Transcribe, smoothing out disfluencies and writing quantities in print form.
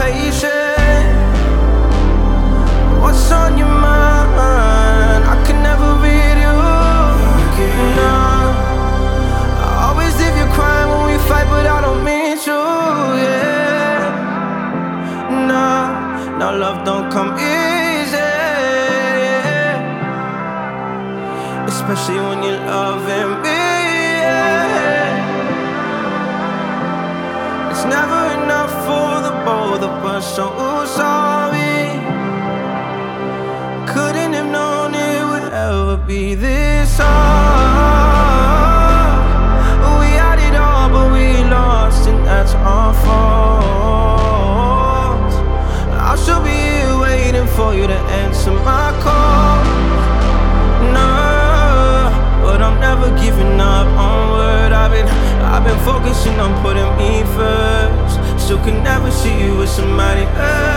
patient. What's on your mind? I can never read you. No, I always leave you crying when we fight, but I don't mean to. Yeah, no, love don't come easy, especially when you're loving me. Yeah. It's never enough for the both of us, so sorry. Couldn't have known it would ever be this hard. We had it all, but we lost, and that's our fault. I should be here waiting for you to answer my call. No, but I'm never giving up onward. I've been focusing on putting me first. Still can never see you with somebody else.